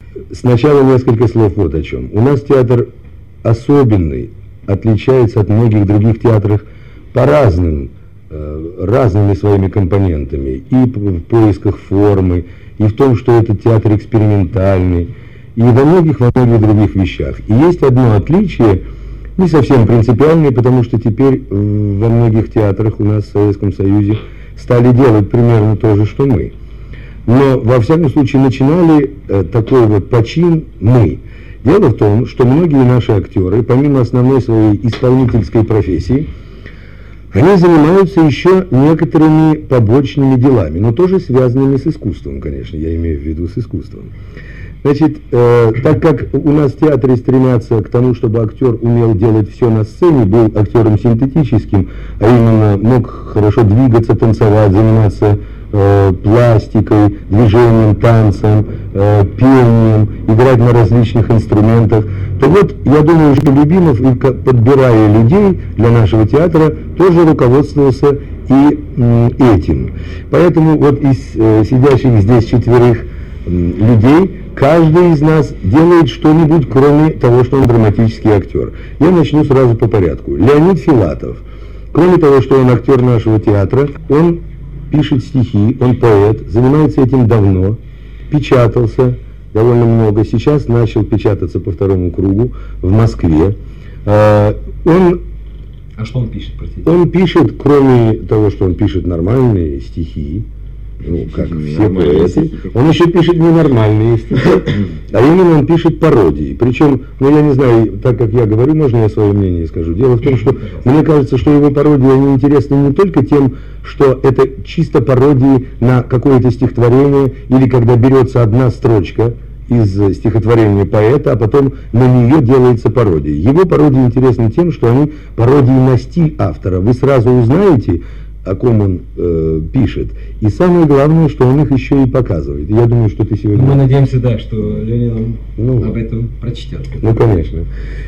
Сначала несколько слов вот о чем. У нас театр особенный, отличается от многих других театров по разными своими компонентами. И в поисках формы, и в том, что этот театр экспериментальный, и во многих других вещах. И есть одно отличие, не совсем принципиальное, потому что теперь во многих театрах у нас в Советском Союзе стали делать примерно то же, что мы. Но, во всяком случае, начинали такой вот почин мы. Дело в том, что многие наши актеры, помимо основной своей исполнительской профессии, они занимаются еще некоторыми побочными делами, но тоже связанными с искусством, конечно, я имею в виду с искусством. Значит, так как у нас в театре стремятся к тому, чтобы актер умел делать все на сцене, был актером синтетическим, а именно мог хорошо двигаться, танцевать, заниматься пластикой, движением, танцем, пением, играть на различных инструментах, то вот, я думаю, что Любимов, подбирая людей для нашего театра, тоже руководствовался и этим. Поэтому вот из сидящих здесь 4 людей, каждый из нас делает что-нибудь, кроме того, что он драматический актер. Я начну сразу по порядку. Леонид Филатов, кроме того, что он актер нашего театра, он пишет стихи, он поэт, занимается этим давно, печатался довольно много, сейчас начал печататься по 2-му кругу в Москве. А что он пишет, простите? Он пишет, кроме того, что он пишет нормальные стихи, ну, как все поэты, он еще пишет ненормальные стихи, а именно он пишет пародии. Причем, ну я не знаю, так как я говорю, можно я свое мнение скажу. Дело в том, что мне кажется, что его пародии, они интересны не только тем, что это чисто пародии на какое-то стихотворение, или когда берется одна строчка из стихотворения поэта, а потом на нее делается пародия. Его пародии интересны тем, что они пародии на стиль автора. Вы сразу узнаете, о ком он пишет. И самое главное, что он их еще и показывает. Я думаю, что ты сегодня... Мы надеемся, да, что Леня нам об этом прочтет. Ну, конечно.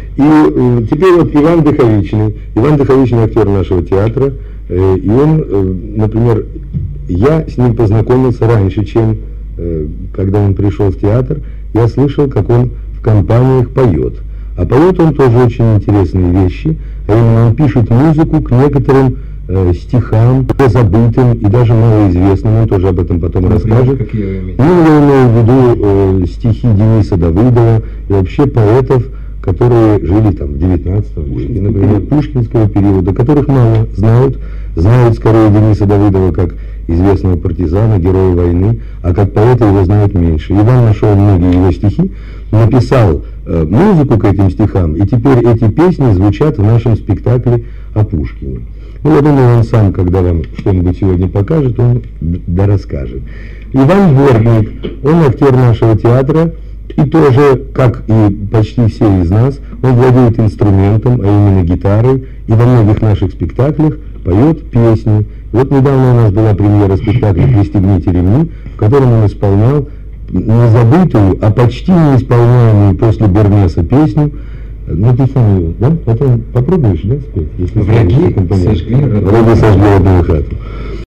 И теперь вот Иван Дыховичный. Иван Дыховичный актер нашего театра. И он, например, я с ним познакомился раньше, чем когда он пришел в театр. Я слышал, как он в компаниях поет. А поет он тоже очень интересные вещи. А именно он пишет музыку к некоторым стихам, забытым и даже малоизвестным, он тоже об этом потом расскажет. Ну, я имею в виду стихи Дениса Давыдова и вообще поэтов, которые жили там в 19 веке, например, пушкинского периода, которых мало знают скорее Дениса Давыдова как известного партизана, героя войны, а как поэта его знают меньше. Иван нашел многие его стихи, написал музыку к этим стихам, и теперь эти песни звучат в нашем спектакле о Пушкине. Ну, я думаю, он сам, когда вам что-нибудь сегодня покажет, он расскажет. Иван Бортник, он актер нашего театра, и тоже, как и почти все из нас, он владеет инструментом, а именно гитарой, и во многих наших спектаклях поет песни. Вот недавно у нас была премьера спектакля «Пристегните ремни», в котором он исполнял не забытую, а почти неисполняемую после Бернеса песню. Ну, ты сам его, да? Потом попробуешь, да, спеть? Если враги сожгли родную хату.